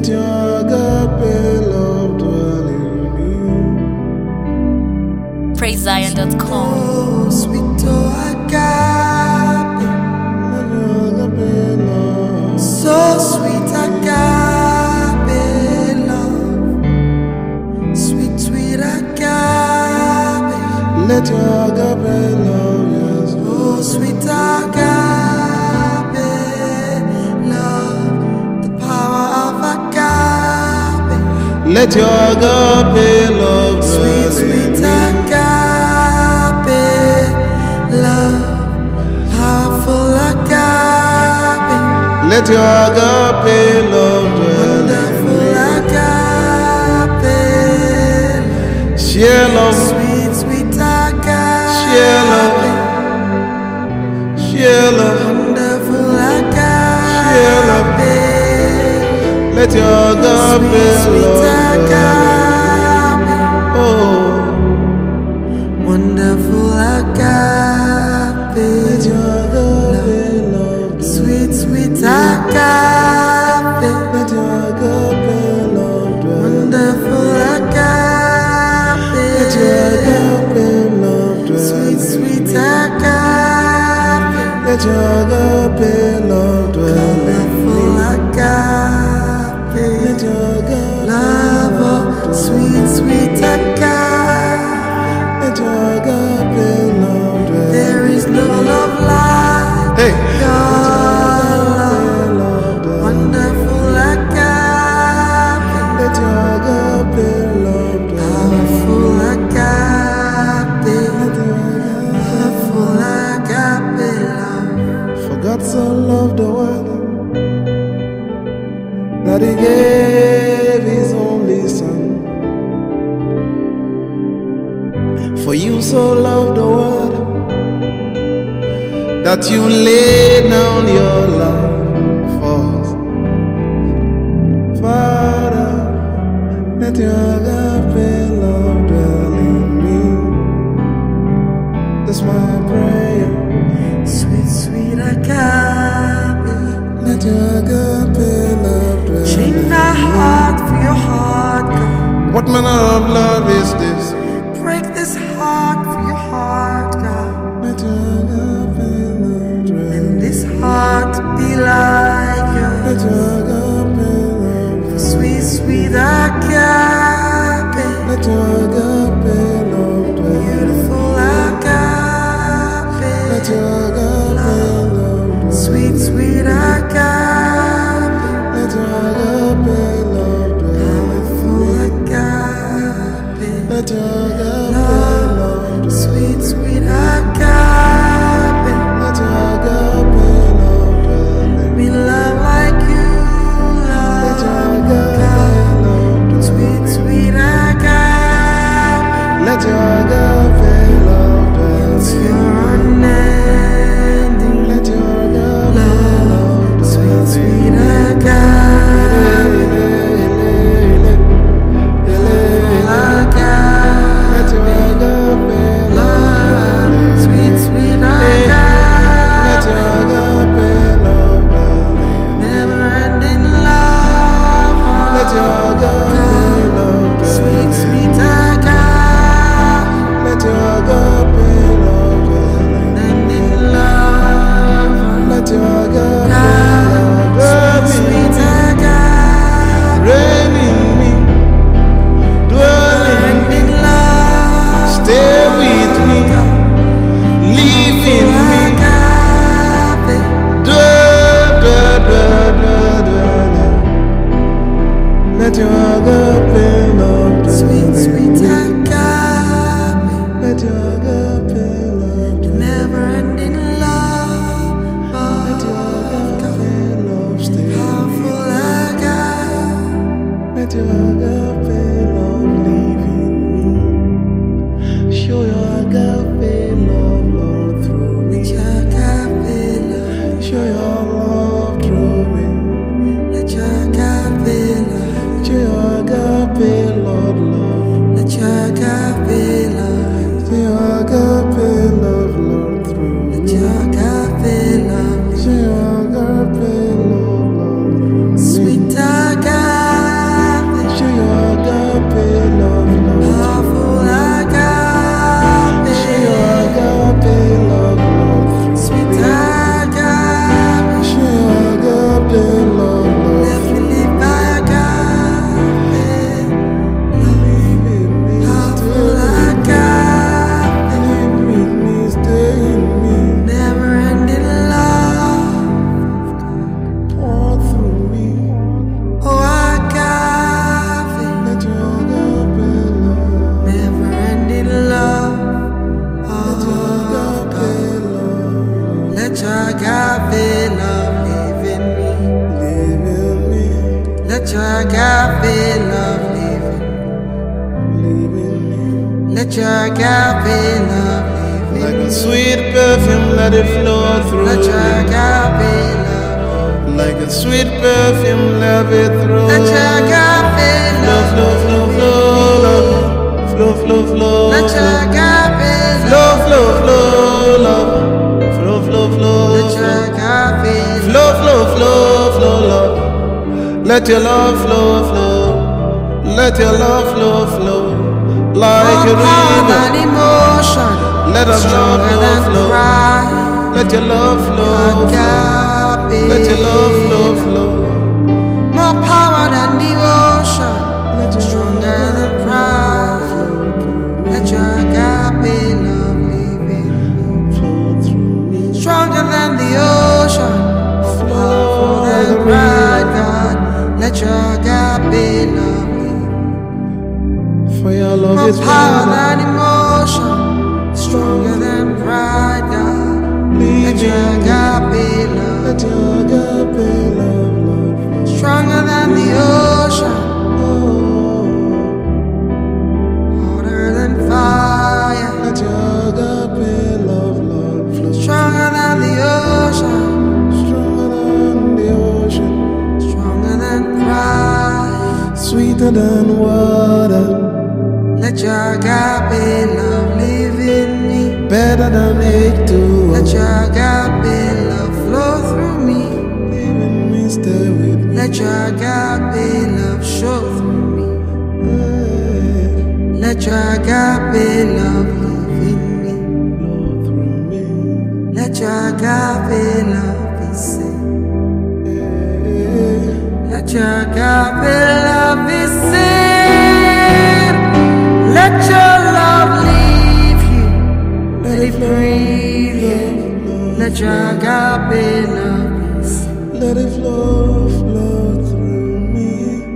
Let your agape love dwell in me. PraiseZion.com. Oh, sweet agape, Let your agape love, so sweet agape love, sweet, sweet agape. let your agape love, yes. Oh, sweet agape love, the power of agape. Let your agape love Sweet, dwell sweet in me. agape love, powerful agape, Let your agape love dwell in wonderful agape, me. Share love, sweet, sweet agape, share love, share love, wonderful share love. agape, Let your agape sweet, love sweet dwell in me. agape, Oh, wonderful agape, let your agape love dwell. sweet, sweet agape, Let your agape love dwell. wonderful agape, Let your agape love dwell. sweet, sweet agape, Let your agape love dwell in wonderful me. agape, Let your agape love, oh, sweet, sweet agape. Let your agape love dwell. There is no love like Hey, your love, love dwell. wonderful agape, Let your agape love dwell. powerful agape, powerful agape love. For God so loved the world that He gave His only Son. For you so loved the world that you laid down your life for us. Father, let your agape love dwell in me. That's my prayer. Sweet, sweet agape, Let your agape love dwell. change my heart for your heart, God. What manner of love is this? Break this heart for your heart, God. Let your agape love dwell. And this heart be like Let yours. your agape love dwell. Sweet, sweet agape Let your agape love live in me. Let your agape love live in me. Like a sweet perfume, let it flow through Let your me. agape love. Like a sweet perfume, let it through. Let your agape Flow, love. flow, flow, flow, love. Flow, flow, flow. Let your agape Flow, love. flow, flow, love. Flow, flow, flow. Let your agape Flow, flow, flow, flow, love. Let your love flow, flow. Let your love flow, flow. Like a more power river. than emotion. Let our love Stronger flow, than flow. pride. Let your love flow, flow. Agape. Let your love flow, flow. More power than devotion. Stronger than pride. Let your agape love live in Flow through me. me. Stronger than the ocean. Powerful than pride, God. Let your agape love live. For your love More is power better. than emotion. Stronger than pride, God. Let your agape love. Let your agape love, Lord, flow. Stronger than the ocean. Oh, Hotter than fire. let your agape love, Lord, flow. Stronger than the ocean. Stronger than the ocean, Stronger than pride. sweeter than water, Let your agape love live in me. better than H2O. Let your agape love flow through me. Live in me, stay with me. Let your agape love show through me. Hey, Let your agape love live in me. flow through me. Let your agape love be seen. Hey, Let your agape love be seen. Let your love leave you. Let it breathe you. Let your agape love be seen. let it flow, flow through me.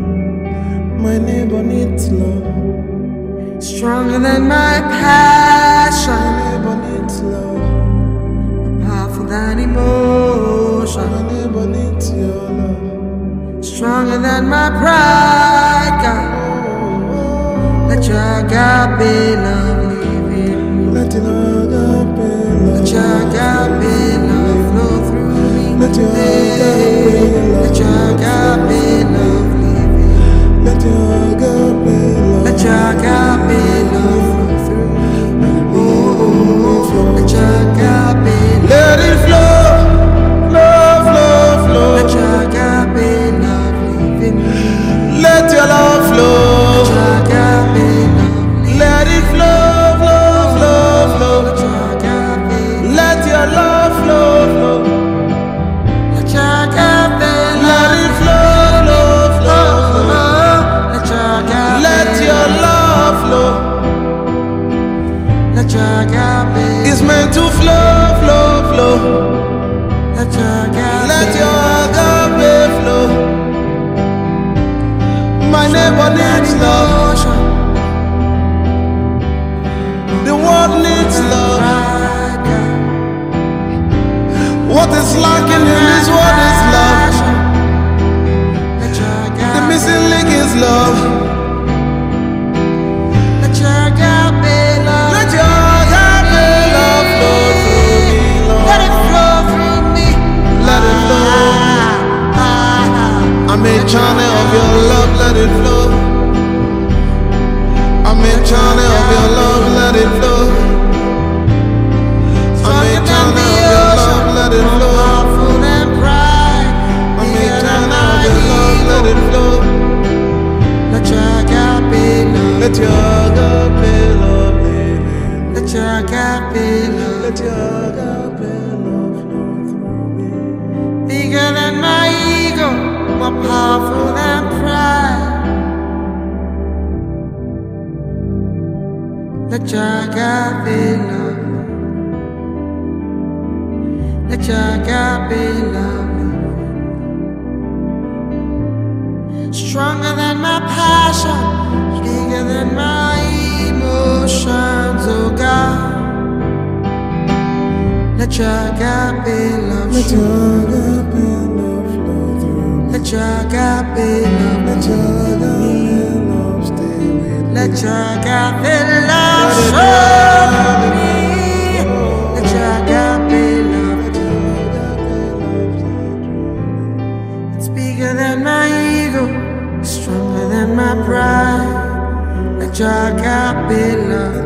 My neighbor needs love. Stronger than my passion. My neighbor needs love. Powerful than emotion. My neighbor needs your love. Stronger than my pride, God. Let your agape love live in me. Let your agape love. Let your agape love flow through me. Let your agape love. Let your agape love live in me. Let your agape love. Let your agape love flow through me. Oh, let your agape love. Let it flow, flow, flow, flow. Let your agape love live in me. Let your love Let flow. your agape love live. Let it flow, flow, flow, flow. Let your agape. Let your love flow, flow. Let your agape Let love. it flow, flow, flow, flow. Let your agape. Let your love flow. Let your agape. It's meant to flow, flow, flow. Let your agape. Let your agape flow. My neighbor needs love. Ocean. The world needs love. Pride, God. What is lacking in this world is love. Let your agape. The missing link is love. Let your agape love. Let your agape love flow through me, Let Lord. it flow through me. Let it flow. I'm a channel of your love, let it flow. I'm a channel of your love, let it flow. I'm a channel of your love, let it flow. Powerful than pride. I'm a Bigger than channel my of your love, let ego. it flow. Let your agape love. Let your agape love live in me. Let your agape love. Let your agape love flow through me. Bigger than my ego. More powerful than pride. Let your agape love. Let your agape love. Stronger than my passion, bigger than my emotions, oh God. Let your agape love Let show. your agape love flow through me. Let Let your agape love, let your agape love stay with me. let your agape love show me. Let your agape love, it's bigger than my ego, stronger than my pride. Let your agape love,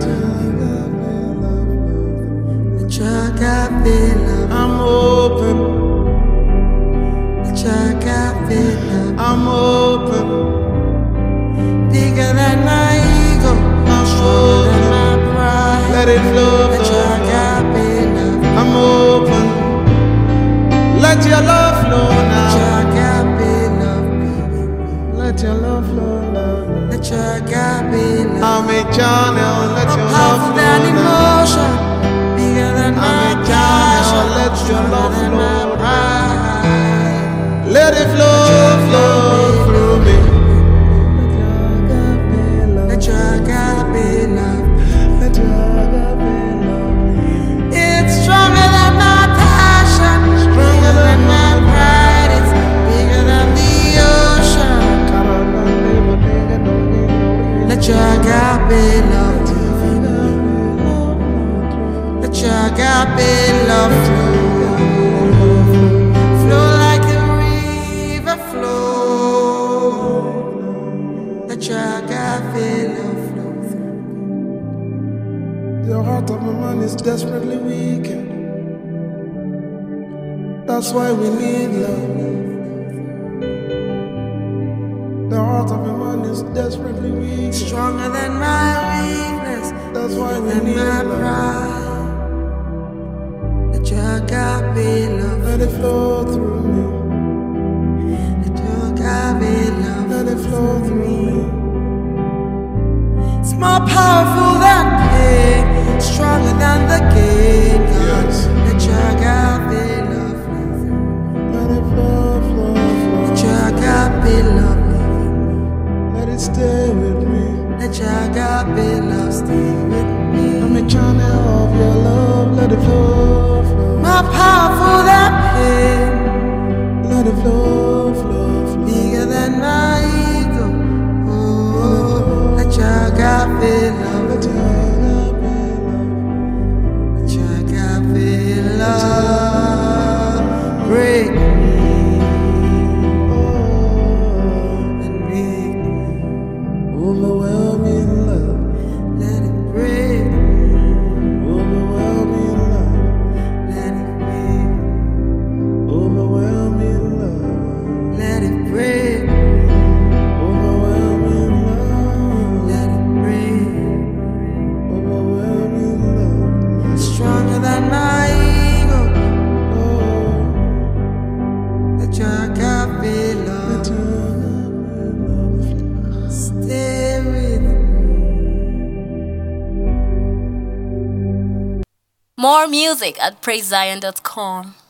let your agape love. I'm open, Let your agape love, I'm open, bigger than my ego, stronger than my pride. let it flow, Let your flow. agape love, I'm open, let your love flow let your now. agape love be. Let your love flow now. Let your agape love, I'm a channel, let more your love powerful flow than now. emotion, bigger than I'm my a channel, passion, let your stronger love than my flow now. pride. Let it flow, flow through me. Let your agape love, Let your agape love, it's stronger than my passion, stronger than my pride. It's bigger than the ocean. Let your agape love, let your agape love flow, flow like a river flow. Let your agape love flow. The heart of a man is desperately weak. That's why we need love. The heart of a man is desperately weak. Stronger than my weakness, That's why we than need my love. pride. Let your agape love, Let it flow through me. let your agape love, Let it flow through me. it's more powerful than pain, stronger than the gain. God. Yes. Let your agape love, Let it flow, flow, flow. let your agape love, Let it stay with me. let your agape love stay with me. I'm a channel of your love. Let it flow, flow. More powerful than pain, Let it flow, flow, flow. bigger than my ego. Oh, let your agape love, Let your agape let your agape love break me love, and make me. overwhelming love, Let it break me, overwhelming love, let it break me, overwhelming love, let it break me, overwhelming love, let it break me. overwhelming love. Stronger than my ego, Oh, let your agape love let your agape love flow. stay with me. More music at praisezion.com.